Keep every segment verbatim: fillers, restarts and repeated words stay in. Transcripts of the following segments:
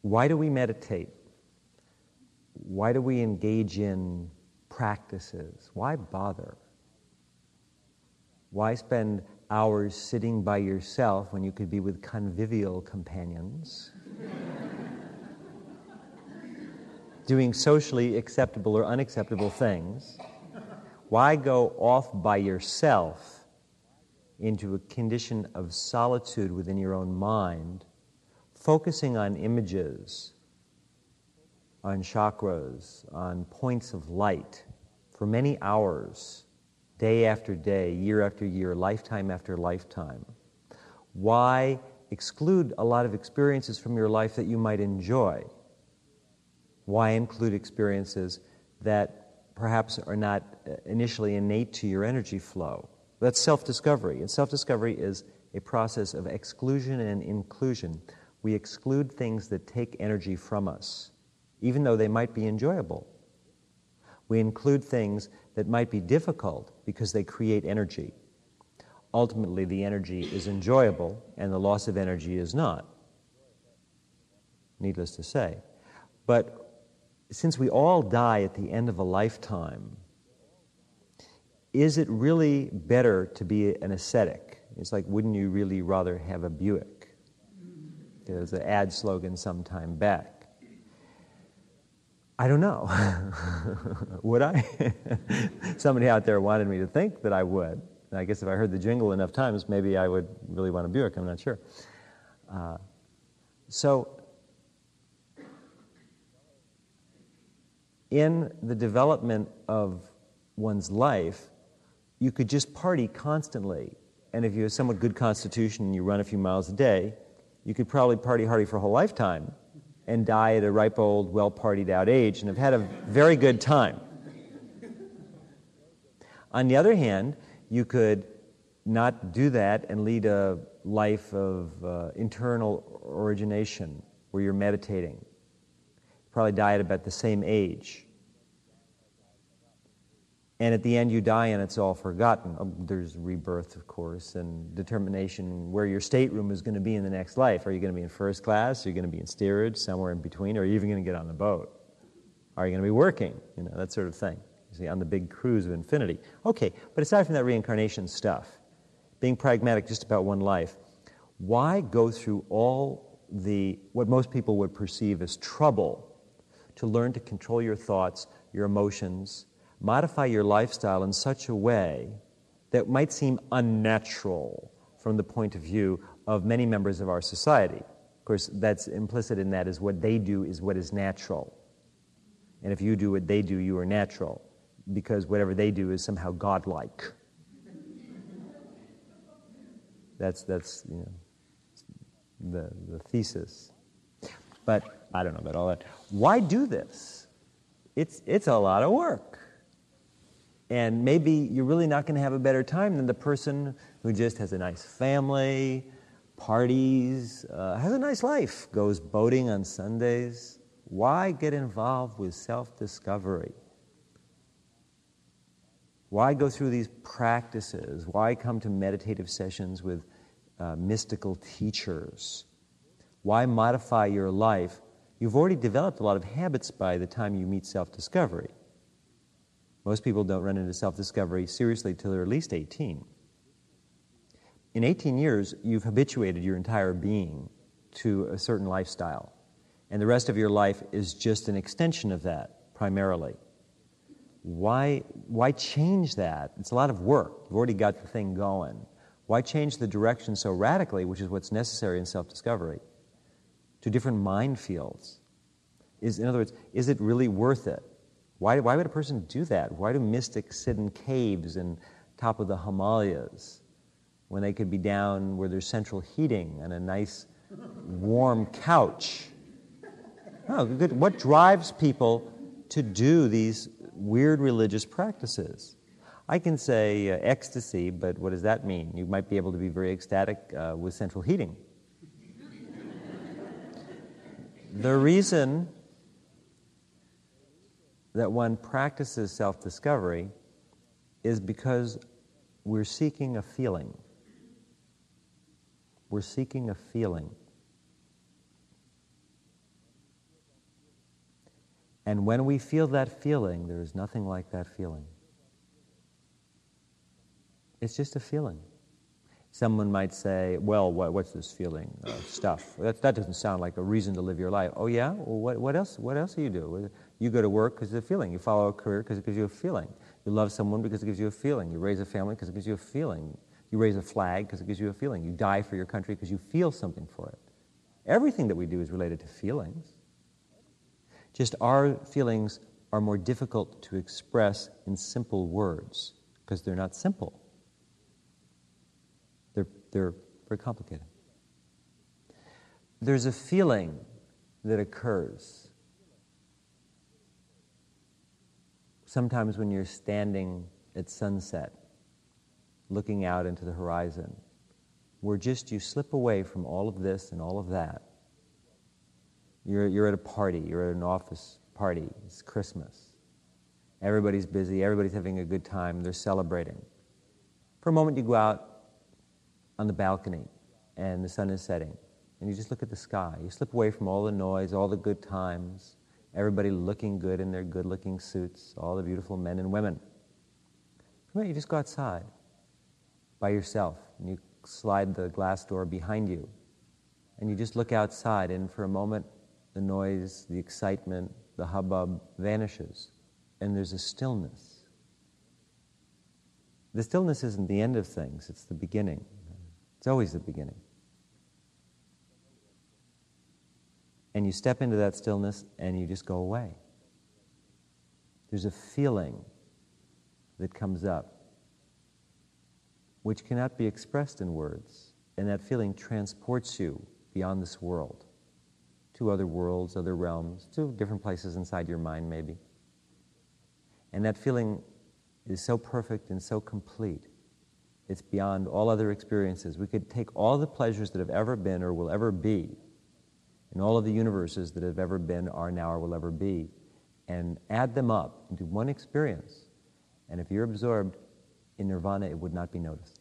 Why do we meditate? Why do we engage in practices? Why bother? Why spend hours sitting by yourself when you could be with convivial companions? Doing socially acceptable or unacceptable things? Why go off by yourself into a condition of solitude within your own mind, focusing on images, on chakras, on points of light for many hours, day after day, year after year, lifetime after lifetime? Why exclude a lot of experiences from your life that you might enjoy? Why include experiences that perhaps are not initially innate to your energy flow? That's self-discovery, and self-discovery is a process of exclusion and inclusion. We exclude things that take energy from us, even though they might be enjoyable. We include things that might be difficult because they create energy. Ultimately, the energy is enjoyable, and the loss of energy is not, needless to say. But since we all die at the end of a lifetime, is it really better to be an ascetic? It's like, wouldn't you really rather have a Buick? There was an ad slogan some time back. I don't know. Would I? Somebody out there wanted me to think that I would. And I guess if I heard the jingle enough times, maybe I would really want a Buick. I'm not sure. Uh, so, in the development of one's life, you could just party constantly. And if you have a somewhat good constitution and you run a few miles a day, you could probably party hardy for a whole lifetime and die at a ripe old, well-partied out age and have had a very good time. On the other hand, you could not do that and lead a life of uh, internal origination where you're meditating. Probably die at about the same age. And at the end you die and it's all forgotten. Oh, there's rebirth, of course, and determination where your stateroom is going to be in the next life. Are you going to be in first class? Are you going to be in steerage, somewhere in between? Or are you even going to get on the boat? Are you going to be working? You know, that sort of thing. You see, on the big cruise of infinity. Okay, but aside from that reincarnation stuff, being pragmatic just about one life, why go through all the, what most people would perceive as trouble to learn to control your thoughts, your emotions, modify your lifestyle in such a way that might seem unnatural from the point of view of many members of our society? Of course, that's implicit in that is what they do is what is natural. And if you do what they do, you are natural, because whatever they do is somehow godlike. That's, that's you know, the, the thesis. But I don't know about all that. Why do this? It's, it's a lot of work. And maybe you're really not going to have a better time than the person who just has a nice family, parties, uh, has a nice life, goes boating on Sundays. Why get involved with self-discovery? Why go through these practices? Why come to meditative sessions with uh, mystical teachers? Why modify your life? You've already developed a lot of habits by the time you meet self-discovery. Most people don't run into self-discovery seriously till they're at least eighteen. In eighteen years, you've habituated your entire being to a certain lifestyle, and the rest of your life is just an extension of that, primarily. Why, why change that? It's a lot of work. You've already got the thing going. Why change the direction so radically, which is what's necessary in self-discovery, to different mind fields? Is, in other words, is it really worth it? Why, why would a person do that? Why do mystics sit in caves and top of the Himalayas when they could be down where there's central heating and a nice warm couch? Oh, good. What drives people to do these weird religious practices? I can say uh, ecstasy, but what does that mean? You might be able to be very ecstatic uh, with central heating. The reason that one practices self-discovery is because we're seeking a feeling. We're seeking a feeling. And when we feel that feeling, there is nothing like that feeling. It's just a feeling. Someone might say, well, what, what's this feeling? Uh, stuff. That, that doesn't sound like a reason to live your life. Oh, yeah? Well, what, what else What else do you do? You go to work because it's a feeling. You follow a career because it gives you a feeling. You love someone because it gives you a feeling. You raise a family because it gives you a feeling. You raise a flag because it gives you a feeling. You die for your country because you feel something for it. Everything that we do is related to feelings. Just our feelings are more difficult to express in simple words because they're not simple. They're, they're very complicated. There's a feeling that occurs sometimes when you're standing at sunset, looking out into the horizon, where just you slip away from all of this and all of that. You're, you're at a party, you're at an office party, it's Christmas. Everybody's busy, everybody's having a good time, they're celebrating. For a moment you go out on the balcony and the sun is setting and you just look at the sky. You slip away from all the noise, all the good times, everybody looking good in their good-looking suits, all the beautiful men and women. For a minute you just go outside by yourself and you slide the glass door behind you and you just look outside, and for a moment the noise, the excitement, the hubbub vanishes and there's a stillness. The stillness isn't the end of things, it's the beginning. It's always the beginning. And you step into that stillness and you just go away. There's a feeling that comes up which cannot be expressed in words, and that feeling transports you beyond this world, to other worlds, other realms, to different places inside your mind maybe. And that feeling is so perfect and so complete. It's beyond all other experiences. We could take all the pleasures that have ever been or will ever be, and all of the universes that have ever been, are now, or will ever be, and add them up into one experience. And if you're absorbed in nirvana, it would not be noticed.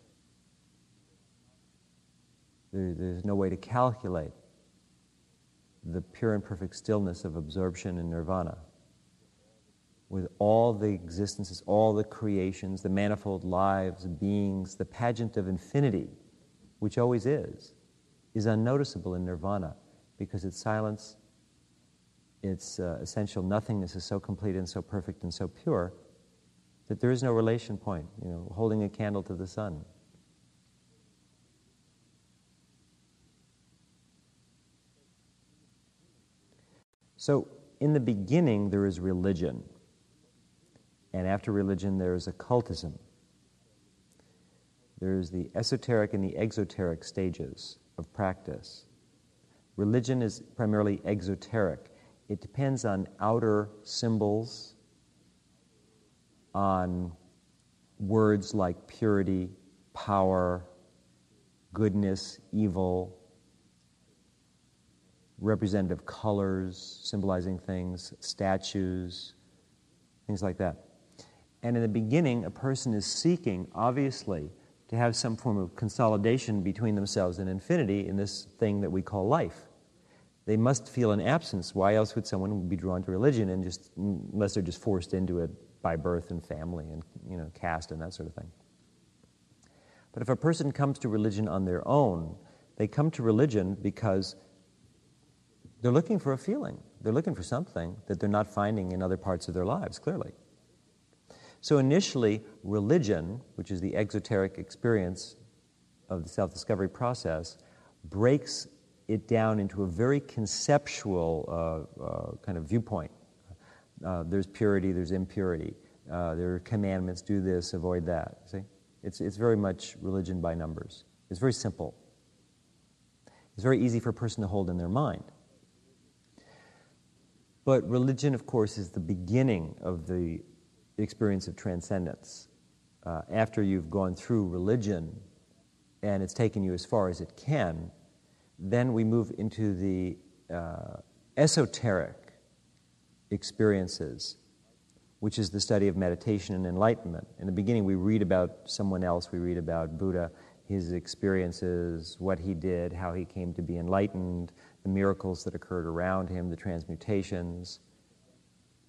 There, there's no way to calculate the pure and perfect stillness of absorption in nirvana. With all the existences, all the creations, the manifold lives, beings, the pageant of infinity, which always is, is unnoticeable in nirvana because its silence, its uh, essential nothingness is so complete and so perfect and so pure that there is no relation point, you know, holding a candle to the sun. So, in the beginning, there is religion. And after religion, there is occultism. There's the esoteric and the exoteric stages of practice. Religion is primarily exoteric. It depends on outer symbols, on words like purity, power, goodness, evil, representative colors, symbolizing things, statues, things like that. And in the beginning, a person is seeking, obviously, to have some form of consolidation between themselves and infinity in this thing that we call life. They must feel an absence. Why else would someone be drawn to religion, and just unless they're just forced into it by birth and family and, you know, caste and that sort of thing. But if a person comes to religion on their own, they come to religion because they're looking for a feeling. They're looking for something that they're not finding in other parts of their lives, clearly. So initially, religion, which is the exoteric experience of the self-discovery process, breaks it down into a very conceptual uh, uh, kind of viewpoint. Uh, there's purity, there's impurity. Uh, there are commandments, do this, avoid that. See? It's, it's very much religion by numbers. It's very simple. It's very easy for a person to hold in their mind. But religion, of course, is the beginning of the experience of transcendence. Uh, after you've gone through religion and it's taken you as far as it can, then we move into the uh, esoteric experiences, which is the study of meditation and enlightenment. In the beginning, we read about someone else. We read about Buddha, his experiences, what he did, how he came to be enlightened, the miracles that occurred around him, the transmutations.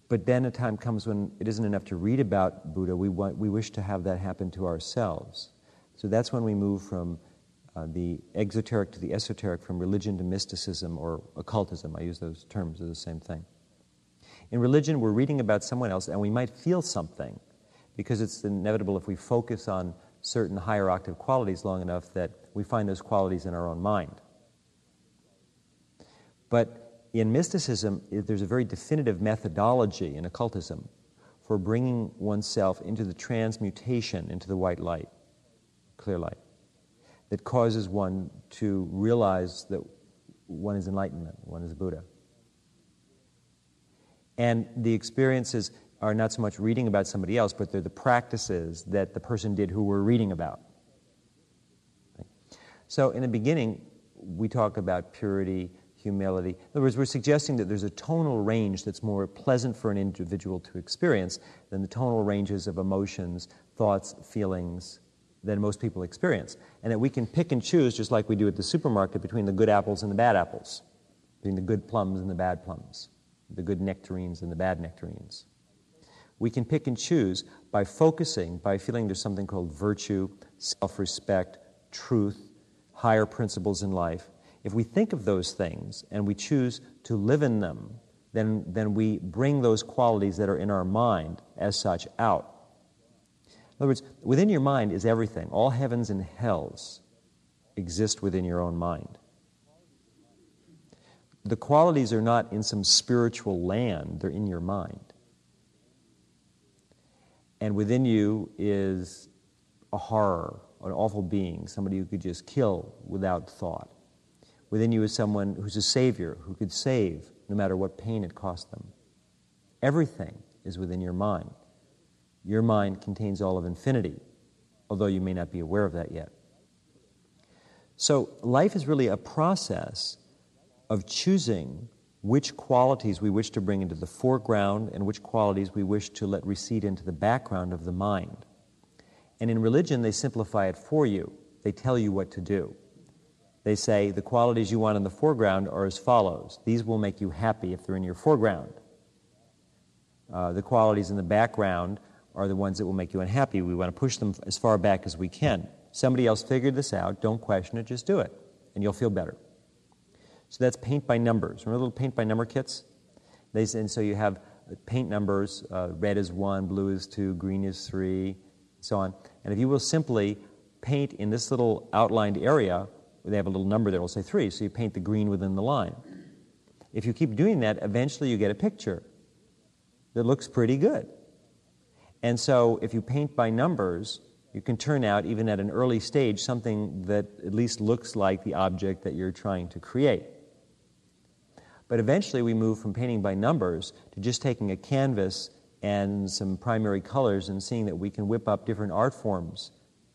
But then a time comes when it isn't enough to read about Buddha. We want, we wish to have that happen to ourselves. So that's when we move from uh, the exoteric to the esoteric, from religion to mysticism or occultism. I use those terms as the same thing. In religion, we're reading about someone else, and we might feel something, because it's inevitable if we focus on certain higher octave qualities long enough that we find those qualities in our own mind. But in mysticism, there's a very definitive methodology in occultism for bringing oneself into the transmutation into the white light, clear light, that causes one to realize that one is enlightenment, one is Buddha. And the experiences are not so much reading about somebody else, but they're the practices that the person did who we're reading about. So in the beginning, we talk about purity, humility. In other words, we're suggesting that there's a tonal range that's more pleasant for an individual to experience than the tonal ranges of emotions, thoughts, feelings that most people experience. And that we can pick and choose, just like we do at the supermarket, between the good apples and the bad apples, between the good plums and the bad plums, the good nectarines and the bad nectarines. We can pick and choose by focusing, by feeling there's something called virtue, self-respect, truth, higher principles in life. If we think of those things and we choose to live in them, then, then we bring those qualities that are in our mind as such out. In other words, within your mind is everything. All heavens and hells exist within your own mind. The qualities are not in some spiritual land, they're in your mind. And within you is a horror, an awful being, somebody who could just kill without thought. Within you is someone who's a savior, who could save no matter what pain it cost them. Everything is within your mind. Your mind contains all of infinity, although you may not be aware of that yet. So life is really a process of choosing which qualities we wish to bring into the foreground and which qualities we wish to let recede into the background of the mind. And in religion, they simplify it for you. They tell you what to do. They say the qualities you want in the foreground are as follows. These will make you happy if they're in your foreground. Uh, the qualities in the background are the ones that will make you unhappy. We want to push them as far back as we can. Somebody else figured this out. Don't question it. Just do it, and you'll feel better. So that's paint by numbers. Remember little paint by number kits? They, and so you have paint numbers. Uh, red is one, blue is two, green is three, so on. And if you will simply paint in this little outlined area, they have a little number there, will say three, so you paint the green within the line. If you keep doing that, eventually you get a picture that looks pretty good. And so if you paint by numbers, you can turn out, even at an early stage, something that at least looks like the object that you're trying to create. But eventually we move from painting by numbers to just taking a canvas and some primary colors and seeing that we can whip up different art forms.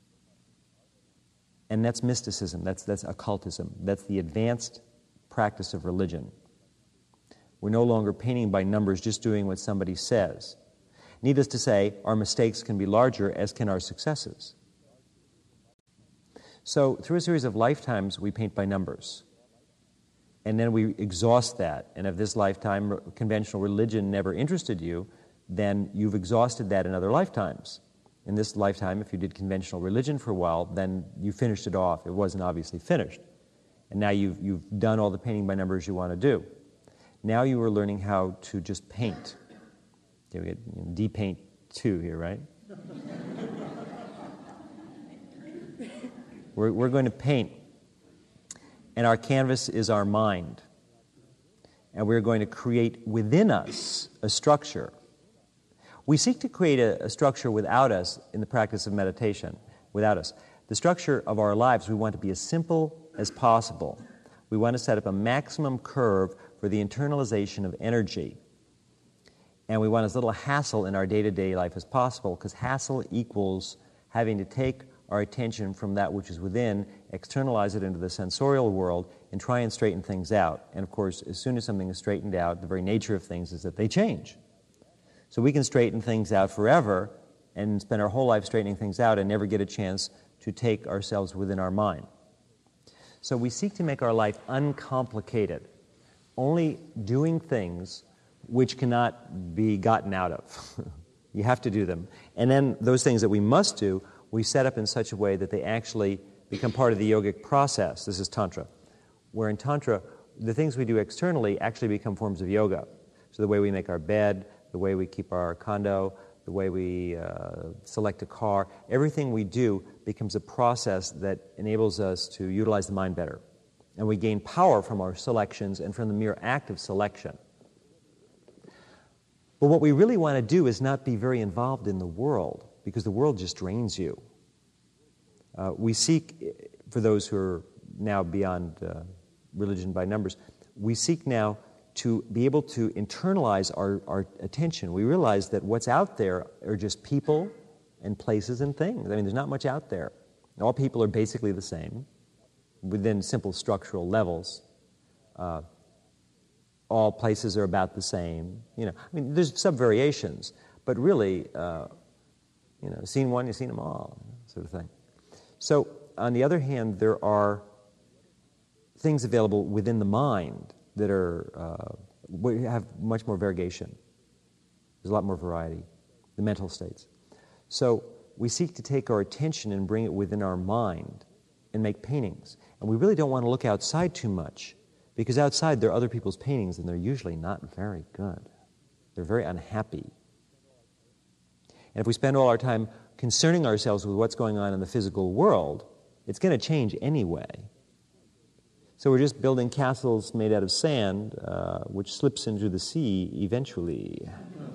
And that's mysticism, that's, that's occultism, that's the advanced practice of religion. We're no longer painting by numbers, just doing what somebody says. Needless to say, our mistakes can be larger, as can our successes. So through a series of lifetimes, we paint by numbers. And then we exhaust that. And if this lifetime conventional religion never interested you, then you've exhausted that in other lifetimes. In this lifetime, if you did conventional religion for a while, then you finished it off. It wasn't obviously finished. And now you've, you've done all the painting by numbers you want to do. Now you are learning how to just paint. Okay, we get you know, D-paint two here, right? we're, we're going to paint. And our canvas is our mind. And we're going to create within us a structure. We seek to create a, a structure without us in the practice of meditation, without us. The structure of our lives, we want to be as simple as possible. We want to set up a maximum curve for the internalization of energy. And we want as little hassle in our day-to-day life as possible, because hassle equals having to take our attention from that which is within, externalize it into the sensorial world, and try and straighten things out. And of course, as soon as something is straightened out, the very nature of things is that they change. So we can straighten things out forever and spend our whole life straightening things out and never get a chance to take ourselves within our mind. So we seek to make our life uncomplicated, only doing things which cannot be gotten out of. You have to do them. And then those things that we must do, we set up in such a way that they actually become part of the yogic process. This is Tantra. Where in Tantra, the things we do externally actually become forms of yoga. So the way we make our bed, the way we keep our condo, the way we uh, select a car, everything we do becomes a process that enables us to utilize the mind better. And we gain power from our selections and from the mere act of selection. But what we really want to do is not be very involved in the world, because the world just drains you. Uh, we seek, for those who are now beyond uh, religion by numbers, we seek now to be able to internalize our, our attention. We realize that what's out there are just people and places and things. I mean, there's not much out there. All people are basically the same, within simple structural levels. Uh, all places are about the same. You know, I mean, there's some variations, but really, uh, you know, seen one, you've seen them all, sort of thing. So, on the other hand, there are things available within the mind that are uh, have much more variegation. There's a lot more variety, the mental states. So we seek to take our attention and bring it within our mind and make paintings. And we really don't want to look outside too much, because outside there are other people's paintings and they're usually not very good. They're very unhappy. And if we spend all our time concerning ourselves with what's going on in the physical world, it's going to change anyway. So we're just building castles made out of sand, uh, which slips into the sea eventually.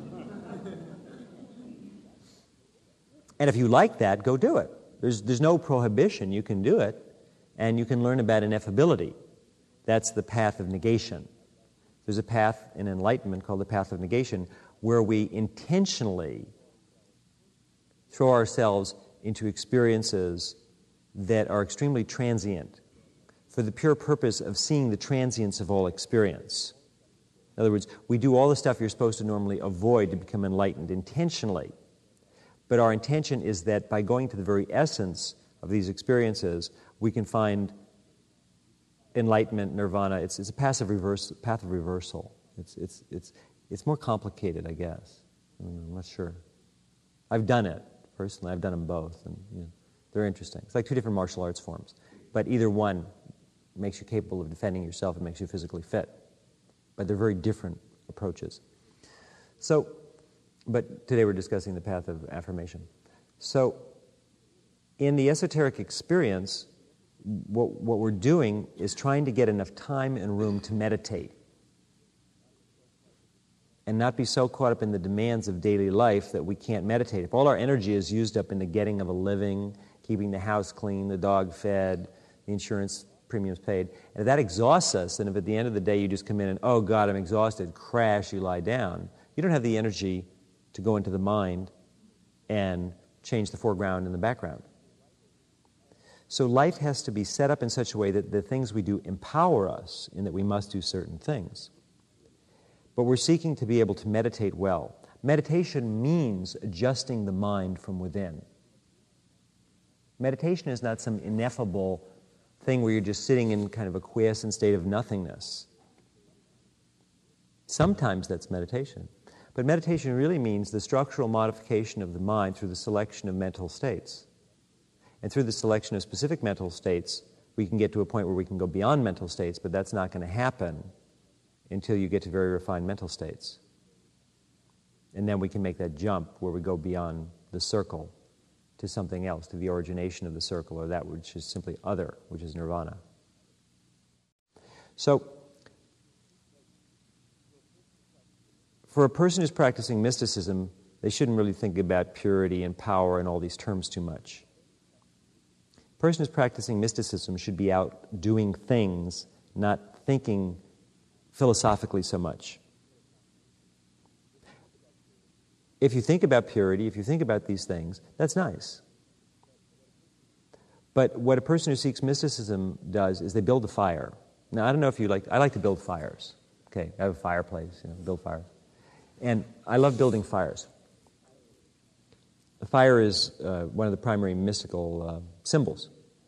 And if you like that, go do it. There's, there's no prohibition. You can do it, and you can learn about ineffability. That's the path of negation. There's a path in enlightenment called the path of negation, where we intentionally throw ourselves into experiences that are extremely transient, for the pure purpose of seeing the transience of all experience. In other words, we do all the stuff you're supposed to normally avoid to become enlightened intentionally. But our intention is that by going to the very essence of these experiences, we can find enlightenment, nirvana. It's, it's a passive reverse, path of reversal. It's, it's, it's, it's more complicated, I guess. I'm not sure. I've done it, personally. I've done them both, and you know, they're interesting. It's like two different martial arts forms. But either one makes you capable of defending yourself and makes you physically fit. But they're very different approaches. So, but today we're discussing the path of affirmation. So, in the esoteric experience, what, what we're doing is trying to get enough time and room to meditate and not be so caught up in the demands of daily life that we can't meditate. If all our energy is used up in the getting of a living, keeping the house clean, the dog fed, the insurance premiums paid, and if that exhausts us, and if at the end of the day you just come in and, oh God, I'm exhausted, crash, you lie down, you don't have the energy to go into the mind and change the foreground and the background. So life has to be set up in such a way that the things we do empower us in that we must do certain things. But we're seeking to be able to meditate well. Meditation means adjusting the mind from within. Meditation is not some ineffable thing where you're just sitting in kind of a quiescent state of nothingness. Sometimes that's meditation. But meditation really means the structural modification of the mind through the selection of mental states. And through the selection of specific mental states, we can get to a point where we can go beyond mental states, but that's not going to happen until you get to very refined mental states. And then we can make that jump where we go beyond the circle to something else, to the origination of the circle, or that which is simply other, which is nirvana. So, for a person who's practicing mysticism, they shouldn't really think about purity and power and all these terms too much. A person who's practicing mysticism should be out doing things, not thinking philosophically so much. If you think about purity, if you think about these things, that's nice. But what a person who seeks mysticism does is they build a fire. Now, I don't know if you like, I like to build fires. Okay, I have a fireplace, you know, build fires. And I love building fires. The fire is uh, one of the primary mystical uh, symbols.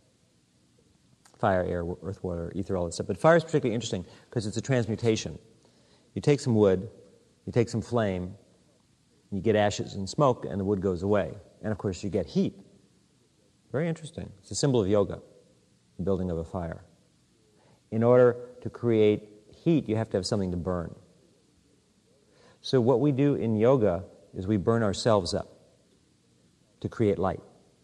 Fire, air, earth, water, ether, all that stuff. But fire is particularly interesting because it's a transmutation. You take some wood, You take some flame, you get ashes and smoke, and the wood goes away. And of course, you get heat. Very interesting. It's a symbol of yoga, the building of a fire. In order to create heat, you have to have something to burn. So what we do in yoga is we burn ourselves up to create light.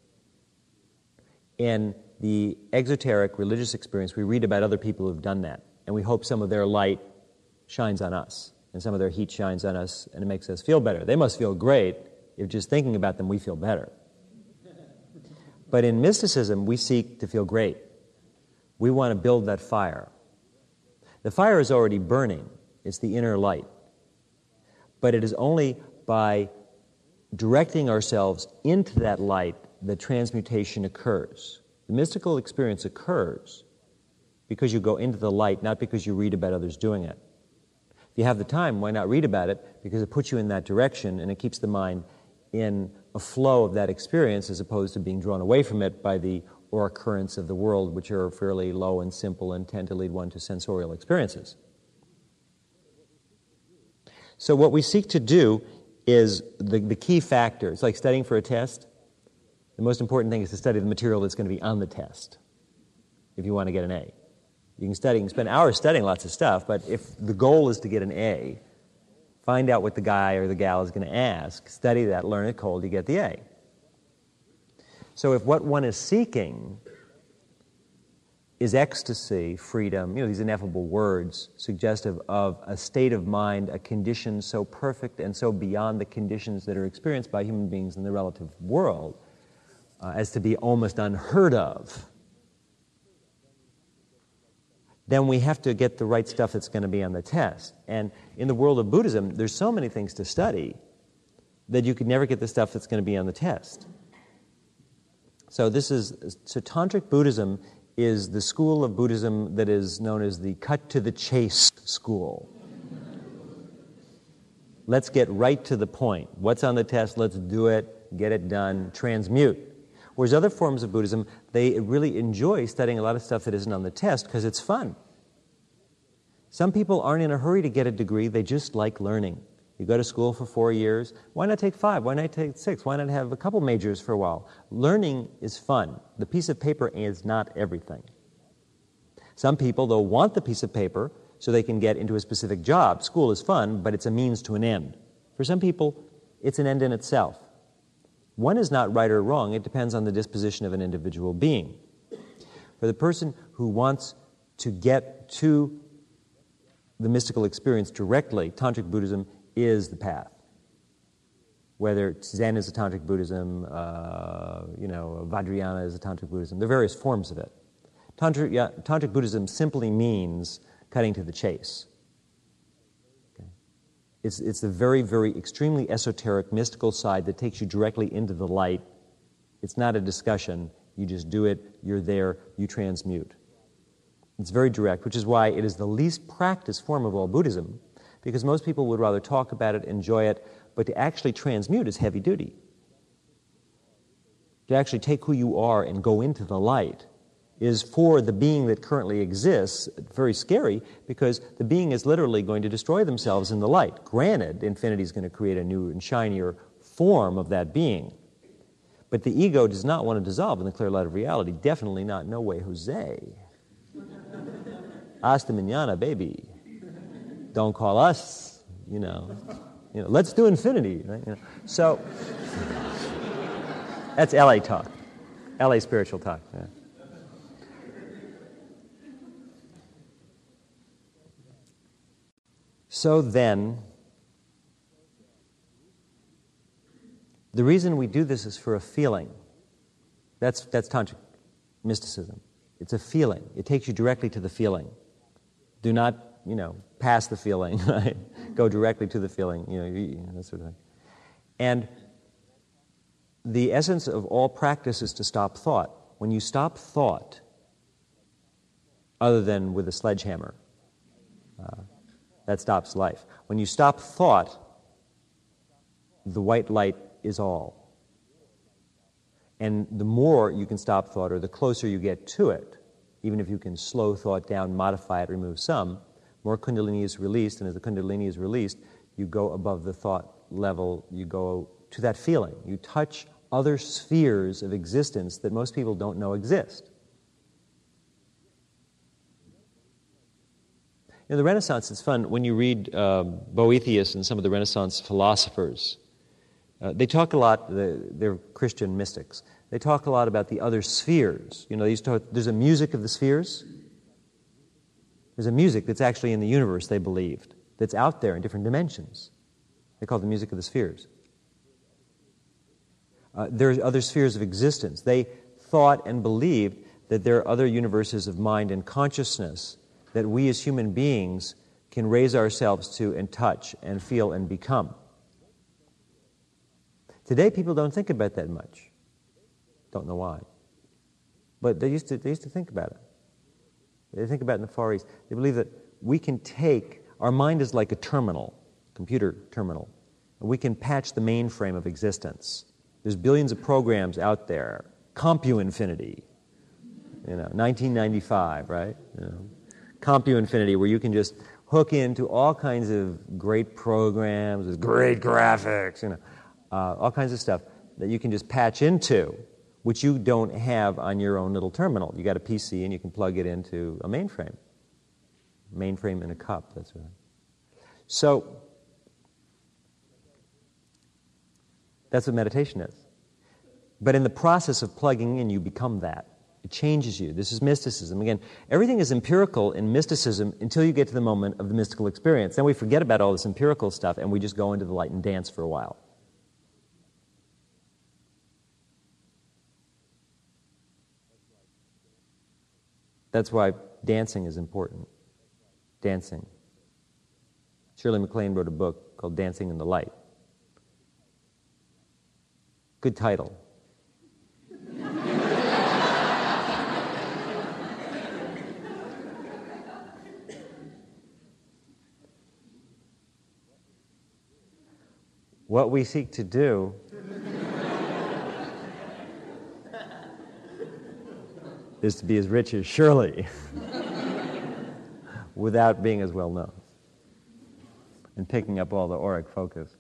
In the exoteric religious experience, we read about other people who've done that, and we hope some of their light shines on us, and some of their heat shines on us, and it makes us feel better. They must feel great if just thinking about them we feel better. But in mysticism, we seek to feel great. We want to build that fire. The fire is already burning. It's the inner light. But it is only by directing ourselves into that light that transmutation occurs. The mystical experience occurs because you go into the light, not because you read about others doing it. If you have the time, why not read about it? Because it puts you in that direction and it keeps the mind in a flow of that experience as opposed to being drawn away from it by the aura currents of the world, which are fairly low and simple and tend to lead one to sensorial experiences. So what we seek to do is the, the key factor. It's like studying for a test. The most important thing is to study the material that's going to be on the test if you want to get an A. You can study, you can spend hours studying lots of stuff, but if the goal is to get an A, find out what the guy or the gal is going to ask, study that, learn it cold, you get the A. So if what one is seeking is ecstasy, freedom, you know, these ineffable words suggestive of a state of mind, a condition so perfect and so beyond the conditions that are experienced by human beings in the relative world uh, as to be almost unheard of, then we have to get the right stuff that's going to be on the test. And in the world of Buddhism, there's so many things to study that you could never get the stuff that's going to be on the test. So this is, so Tantric Buddhism is the school of Buddhism that is known as the cut-to-the-chase school. Let's get right to the point. What's on the test? Let's do it, get it done, transmute. Whereas other forms of Buddhism, they really enjoy studying a lot of stuff that isn't on the test because it's fun. Some people aren't in a hurry to get a degree, they just like learning. You go to school for four years, why not take five? Why not take six? Why not have a couple majors for a while? Learning is fun. The piece of paper is not everything. Some people, though, want the piece of paper so they can get into a specific job. School is fun, but it's a means to an end. For some people, it's an end in itself. One is not right or wrong. It depends on the disposition of an individual being. For the person who wants to get to the mystical experience directly, Tantric Buddhism is the path. Whether Zen is a Tantric Buddhism, uh, you know, Vajrayana is a Tantric Buddhism, there are various forms of it. Tantric, yeah, Tantric Buddhism simply means cutting to the chase. Okay. It's, it's the very, very extremely esoteric, mystical side that takes you directly into the light. It's not a discussion. You just do it, you're there, you transmute. It's very direct, which is why it is the least practiced form of all Buddhism, because most people would rather talk about it, enjoy it, but to actually transmute is heavy duty. To actually take who you are and go into the light is, for the being that currently exists, very scary, because the being is literally going to destroy themselves in the light. Granted, infinity is going to create a new and shinier form of that being. But the ego does not want to dissolve in the clear light of reality. Definitely not. No way, Jose. Hasta mañana, baby. Don't call us, you know. You know, let's do infinity, right? You know. So, that's L A talk. L A spiritual talk. Yeah. So then, the reason we do this is for a feeling. That's, that's Tantric mysticism. It's a feeling. It takes you directly to the feeling. Do not, you know, pass the feeling, right? Go directly to the feeling, you know, you know, that sort of thing. And the essence of all practice is to stop thought. When you stop thought, other than with a sledgehammer, uh, that stops life. When you stop thought, the white light is all. And the more you can stop thought, or the closer you get to it, even if you can slow thought down, modify it, remove some, more Kundalini is released, and as the Kundalini is released, You go above the thought level. You go to that feeling. You touch other spheres of existence that most people don't know exist. In the Renaissance, it's fun when you read um, Boethius and some of the Renaissance philosophers. Uh, they talk a lot, they're Christian mystics, they talk a lot about the other spheres. You know, they used to talk, there's a music of the spheres. There's a music that's actually in the universe, they believed, that's out there in different dimensions. They call it the music of the spheres. Uh, there's other spheres of existence. They thought and believed that there are other universes of mind and consciousness that we as human beings can raise ourselves to and touch and feel and become. Today, people don't think about that much. Don't know why. But they used to, they used to think about it. They think about it in the Far East. They believe that we can take, our mind is like a terminal, computer terminal, and we can patch the mainframe of existence. There's billions of programs out there. CompuInfinity, you know, nineteen ninety-five, right? You know, CompuInfinity, where you can just hook into all kinds of great programs with great graphics, you know, uh, all kinds of stuff that you can just patch into, which you don't have on your own little terminal. You got a P C and you can plug it into a mainframe. Mainframe in a cup, that's right. So, that's what meditation is. But in the process of plugging in, you become that. It changes you. This is mysticism. Again, everything is empirical in mysticism until you get to the moment of the mystical experience. Then we forget about all this empirical stuff and we just go into the light and dance for a while. That's why dancing is important. Dancing. Shirley MacLaine wrote a book called Dancing in the Light. Good title. What we seek to do is to be as rich as Shirley without being as well known and picking up all the auric focus.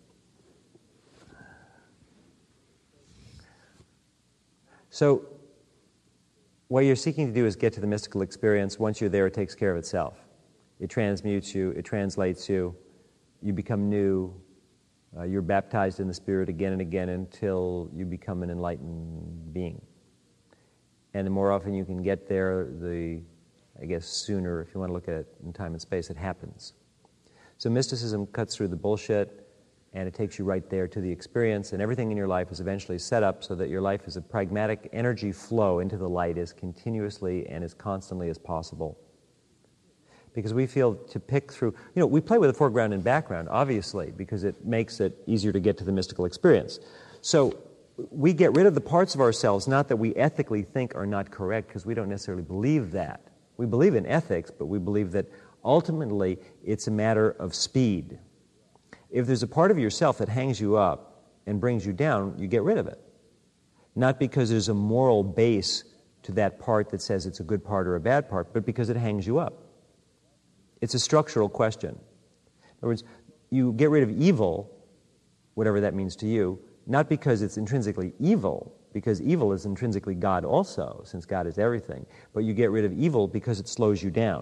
So what you're seeking to do is get to the mystical experience. Once you're there, it takes care of itself. It transmutes you, it translates you, you become new, uh, you're baptized in the Spirit again and again until you become an enlightened being. And the more often you can get there, the, I guess, sooner, if you want to look at it in time and space, it happens. So mysticism cuts through the bullshit, and it takes you right there to the experience, and everything in your life is eventually set up so that your life is a pragmatic energy flow into the light as continuously and as constantly as possible. Because we feel to pick through, you know, we play with the foreground and background, obviously, because it makes it easier to get to the mystical experience. So we get rid of the parts of ourselves, not that we ethically think are not correct, because we don't necessarily believe that. We believe in ethics, but we believe that ultimately it's a matter of speed. If there's a part of yourself that hangs you up and brings you down, you get rid of it. Not because there's a moral base to that part that says it's a good part or a bad part, but because it hangs you up. It's a structural question. In other words, you get rid of evil, whatever that means to you, not because it's intrinsically evil, because evil is intrinsically God also, since God is everything, but you get rid of evil because it slows you down.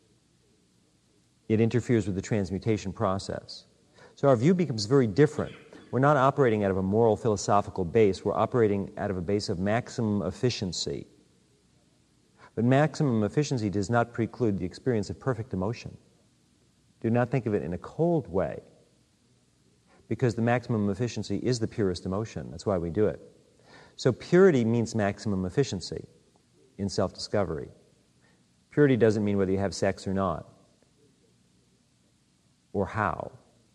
It interferes with the transmutation process. So our view becomes very different. We're not operating out of a moral philosophical base. We're operating out of a base of maximum efficiency. But maximum efficiency does not preclude the experience of perfect emotion. Do not think of it in a cold way, because the maximum efficiency is the purest emotion. That's why we do it. So purity means maximum efficiency in self-discovery. Purity doesn't mean whether you have sex or not, or how.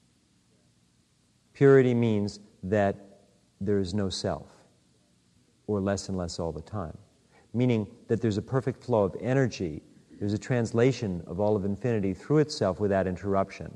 Purity means that there is no self, or less and less all the time. Meaning that there's a perfect flow of energy, there's a translation of all of infinity through itself without interruption.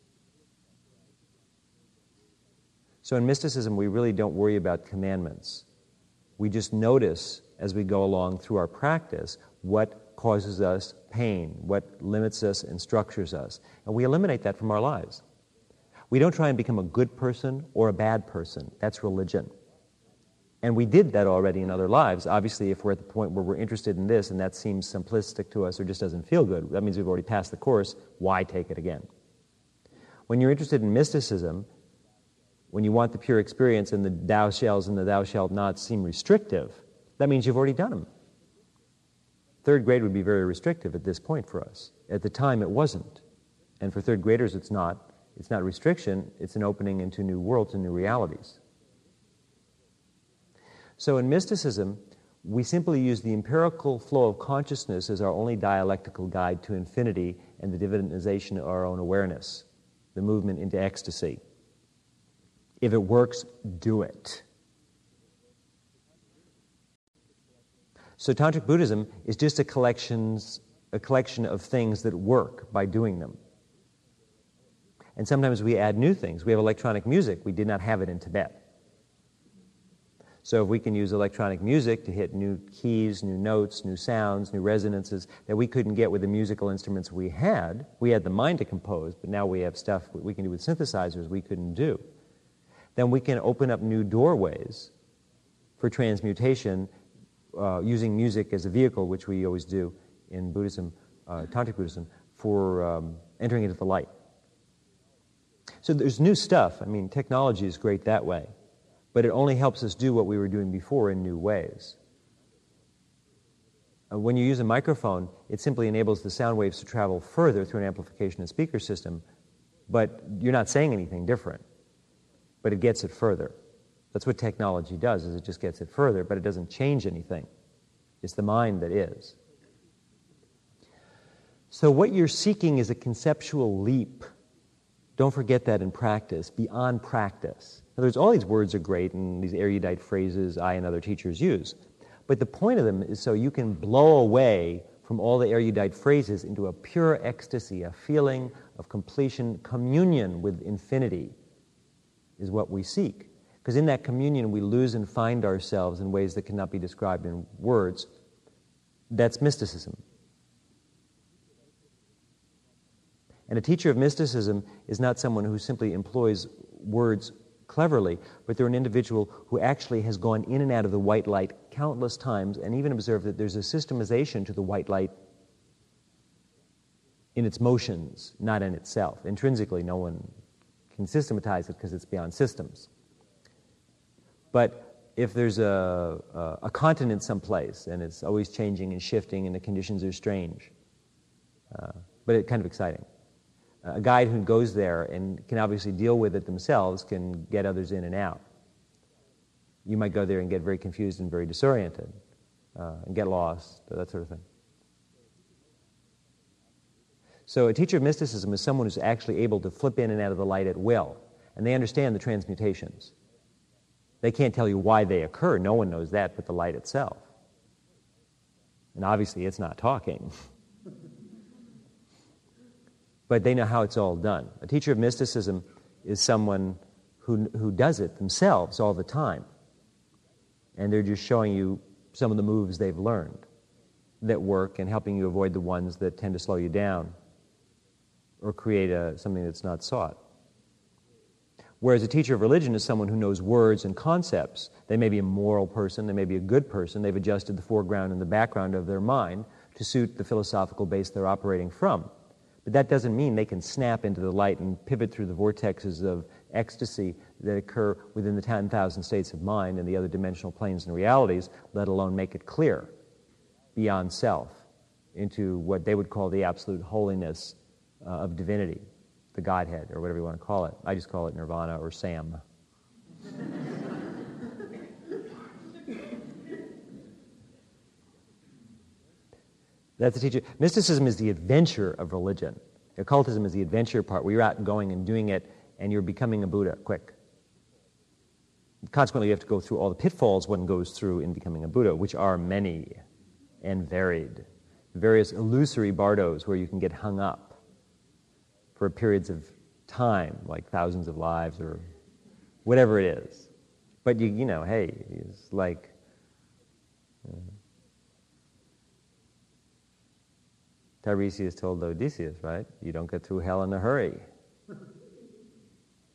So in mysticism, we really don't worry about commandments. We just notice as we go along through our practice what causes us pain, what limits us and structures us. And we eliminate that from our lives. We don't try and become a good person or a bad person. That's religion. And we did that already in other lives. Obviously, if we're at the point where we're interested in this and that seems simplistic to us or just doesn't feel good, that means we've already passed the course. Why take it again? When you're interested in mysticism, when you want the pure experience and the thou shalls and the thou shalt nots seem restrictive, that means you've already done them. Third grade would be very restrictive at this point for us. At the time, it wasn't. And for third graders, it's not. It's not restriction. It's an opening into new worlds and new realities. So in mysticism, we simply use the empirical flow of consciousness as our only dialectical guide to infinity and the divinization of our own awareness, the movement into ecstasy. If it works, do it. So Tantric Buddhism is just a, collections, a collection of things that work by doing them. And sometimes we add new things. We have electronic music. We did not have it in Tibet. So if we can use electronic music to hit new keys, new notes, new sounds, new resonances that we couldn't get with the musical instruments we had, we had the mind to compose, but now we have stuff we can do with synthesizers we couldn't do, then we can open up new doorways for transmutation uh, using music as a vehicle, which we always do in Buddhism, uh, Tantric Buddhism, for um, entering into the light. So there's new stuff. I mean, technology is great that way. But it only helps us do what we were doing before in new ways. Uh, when you use a microphone, it simply enables the sound waves to travel further through an amplification and speaker system, but you're not saying anything different, but it gets it further. That's what technology does, is it just gets it further, but it doesn't change anything. It's the mind that is. So what you're seeking is a conceptual leap. Don't forget that in practice, beyond practice. In other words, all these words are great and these erudite phrases I and other teachers use. But the point of them is so you can blow away from all the erudite phrases into a pure ecstasy, a feeling of completion, communion with infinity is what we seek. Because in that communion we lose and find ourselves in ways that cannot be described in words. That's mysticism. And a teacher of mysticism is not someone who simply employs words cleverly, but they're an individual who actually has gone in and out of the white light countless times and even observed that there's a systemization to the white light in its motions, not in itself. Intrinsically, no one can systematize it because it's beyond systems. But if there's a, a, a continent someplace and it's always changing and shifting and the conditions are strange, uh, but it's kind of exciting. A guide who goes there and can obviously deal with it themselves can get others in and out. You might go there and get very confused and very disoriented uh, and get lost, that sort of thing. So a teacher of mysticism is someone who's actually able to flip in and out of the light at will, and they understand the transmutations. They can't tell you why they occur. No one knows that but the light itself. And obviously it's not talking. But they know how it's all done. A teacher of mysticism is someone who, who does it themselves all the time. And they're just showing you some of the moves they've learned that work and helping you avoid the ones that tend to slow you down or create a, something that's not sought. Whereas a teacher of religion is someone who knows words and concepts. They may be a moral person, they may be a good person. They've adjusted the foreground and the background of their mind to suit the philosophical base they're operating from. But that doesn't mean they can snap into the light and pivot through the vortexes of ecstasy that occur within the ten thousand states of mind and the other dimensional planes and realities, let alone make it clear beyond self into what they would call the absolute holiness uh, of divinity, the Godhead, or whatever you want to call it. I just call it Nirvana or Sam. That's the teacher. Mysticism is the adventure of religion. Occultism is the adventure part where you're out and going and doing it and you're becoming a Buddha quick. Consequently, you have to go through all the pitfalls one goes through in becoming a Buddha, which are many and varied. Various illusory bardos where you can get hung up for periods of time, like thousands of lives or whatever it is. But you, you know, hey, it's like... Uh, Tiresias told Odysseus, right? You don't get through hell in a hurry.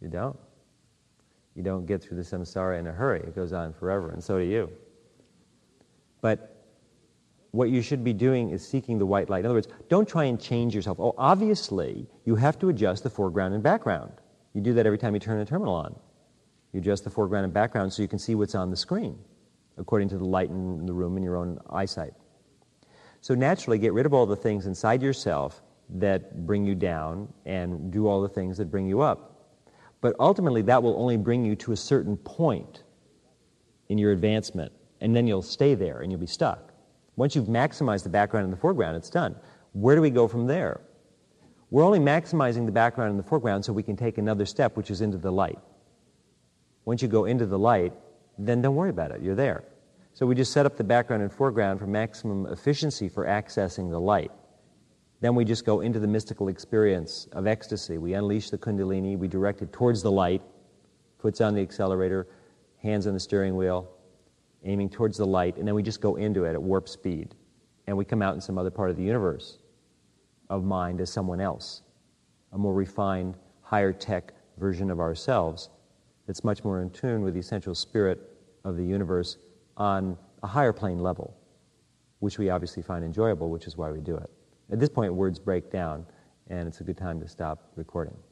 You don't. You don't get through the samsara in a hurry. It goes on forever, and so do you. But what you should be doing is seeking the white light. In other words, don't try and change yourself. Oh, obviously, you have to adjust the foreground and background. You do that every time you turn a terminal on. You adjust the foreground and background so you can see what's on the screen, according to the light in the room and your own eyesight. So naturally, get rid of all the things inside yourself that bring you down and do all the things that bring you up. But ultimately, that will only bring you to a certain point in your advancement, and then you'll stay there and you'll be stuck. Once you've maximized the background and the foreground, it's done. Where do we go from there? We're only maximizing the background and the foreground so we can take another step, which is into the light. Once you go into the light, then don't worry about it. You're there. So we just set up the background and foreground for maximum efficiency for accessing the light. Then we just go into the mystical experience of ecstasy. We unleash the kundalini, we direct it towards the light, puts on the accelerator, hands on the steering wheel, aiming towards the light, and then we just go into it at warp speed. And we come out in some other part of the universe of mind as someone else, a more refined, higher tech version of ourselves that's much more in tune with the essential spirit of the universe on a higher plane level, which we obviously find enjoyable, which is why we do it. At this point, words break down, and it's a good time to stop recording.